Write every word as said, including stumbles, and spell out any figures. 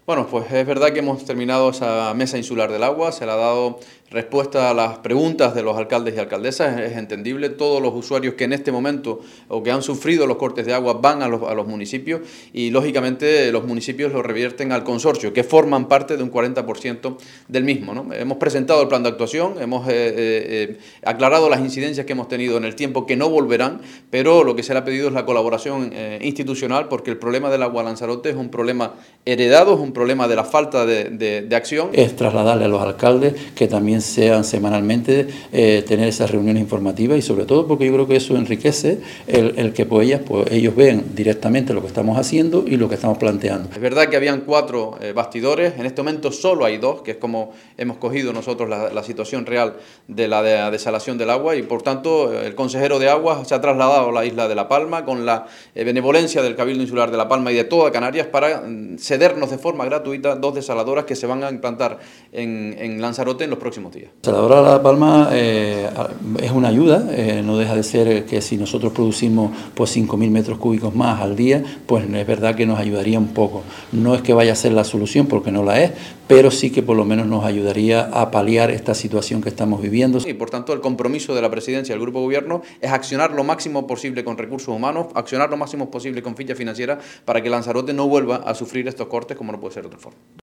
Bueno, pues es verdad que hemos terminado esa mesa insular del agua, se le ha dado respuesta a las preguntas de los alcaldes y alcaldesas, es entendible, todos los usuarios que en este momento o que han sufrido los cortes de agua van a los, a los municipios y lógicamente los municipios lo revierten al consorcio, que forman parte de un cuarenta por ciento del mismo, ¿no? Hemos presentado el plan de actuación, hemos eh, eh, aclarado las incidencias que hemos tenido en el tiempo que no volverán, pero lo que se le ha pedido es la colaboración eh, institucional porque el problema del agua a Lanzarote es un problema heredado, es un problema de la falta de, de, de acción. Es trasladarle a los alcaldes que también sean semanalmente, eh, tener esas reuniones informativas y sobre todo porque yo creo que eso enriquece el, el que pues ellas, pues ellos ven directamente lo que estamos haciendo y lo que estamos planteando. Es verdad que habían cuatro eh, bastidores, en este momento solo hay dos, que es como hemos cogido nosotros la, la situación real de la, de la desalación del agua y por tanto el consejero de aguas se ha trasladado a la isla de La Palma con la eh, benevolencia del Cabildo Insular de La Palma y de toda Canarias para mm, cedernos de forma gratuita dos desaladoras que se van a implantar en, en Lanzarote en los próximos días. La desaladora de La Palma eh, es una ayuda, eh, no deja de ser que si nosotros producimos pues cinco mil metros cúbicos más al día, pues es verdad que nos ayudaría un poco. No es que vaya a ser la solución porque no la es, pero sí que por lo menos nos ayudaría a paliar esta situación que estamos viviendo. Y por tanto el compromiso de la presidencia del Grupo de Gobierno es accionar lo máximo posible con recursos humanos, accionar lo máximo posible con ficha financiera para que Lanzarote no vuelva a sufrir estos cortes como no puede ser de otra forma.